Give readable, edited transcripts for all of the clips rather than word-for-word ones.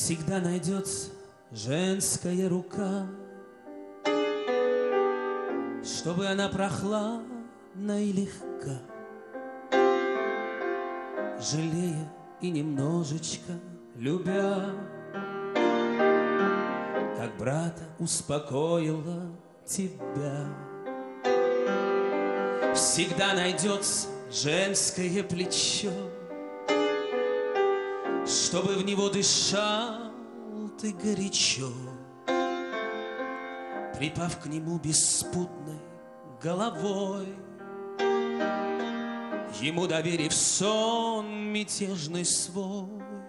Всегда найдется женская рука, чтобы она прохладна и легка, жалея и немножечко любя, как брата успокоила тебя. Всегда найдется женское плечо, чтобы в него дышал ты горячо, припав к нему беспутной головой, ему доверив сон мятежный свой.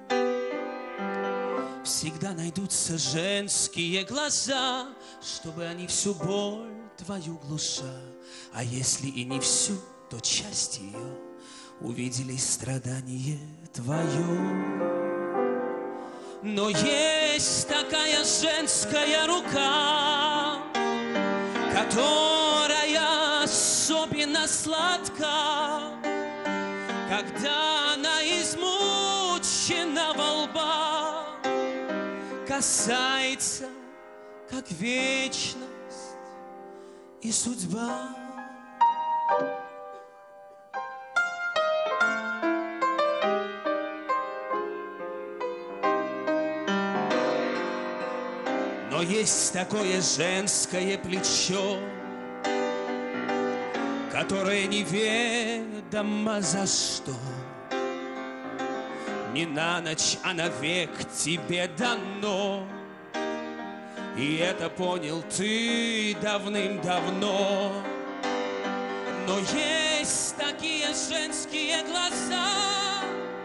Всегда найдутся женские глаза, чтобы они всю боль твою глуша, а если и не всю, то часть ее увидели страдание твое. Но есть такая женская рука, которая особенно сладка, когда она измученного лба касается, как вечность и судьба. Но есть такое женское плечо, которое неведомо за что не на ночь, а навек тебе дано. И это понял ты давным-давно. Но есть такие женские глаза,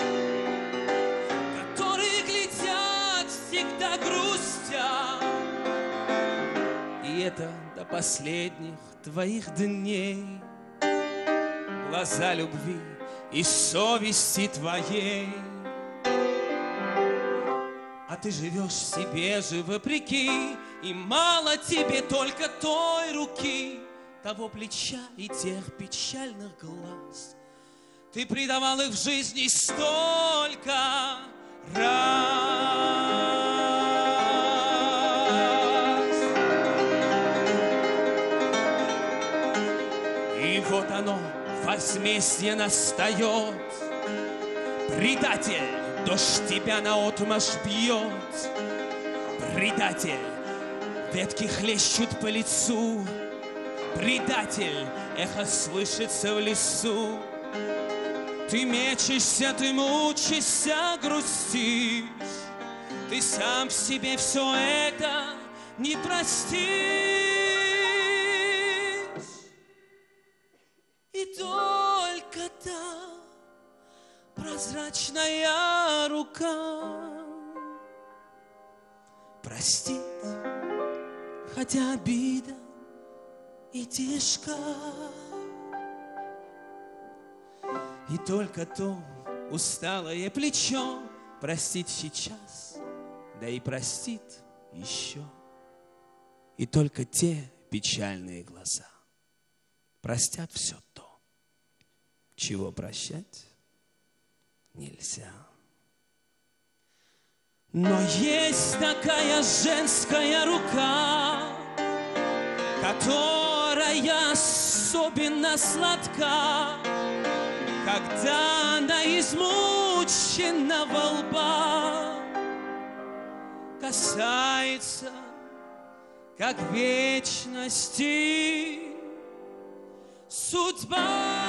которые глядят всегда грустя, и это до последних твоих дней. Глаза любви и совести твоей. А ты живешь себе же вопреки, и мало тебе только той руки, того плеча и тех печальных глаз. Ты предавал их в жизни столько раз. И вот оно, возмездие настает. Предатель, дождь тебя наотмашь бьет. Предатель, ветки хлещут по лицу. Предатель, эхо слышится в лесу. Ты мечешься, ты мучишься, грустишь. Ты сам себе все это не простишь. И только та прозрачная рука простит, хотя обида и тяжка. И только то усталое плечо простит сейчас, да и простит еще. И только те печальные глаза простят все то, чего прощать нельзя. Но есть такая женская рука, которая особенно сладка, когда она измученного лба касается, как вечности судьба.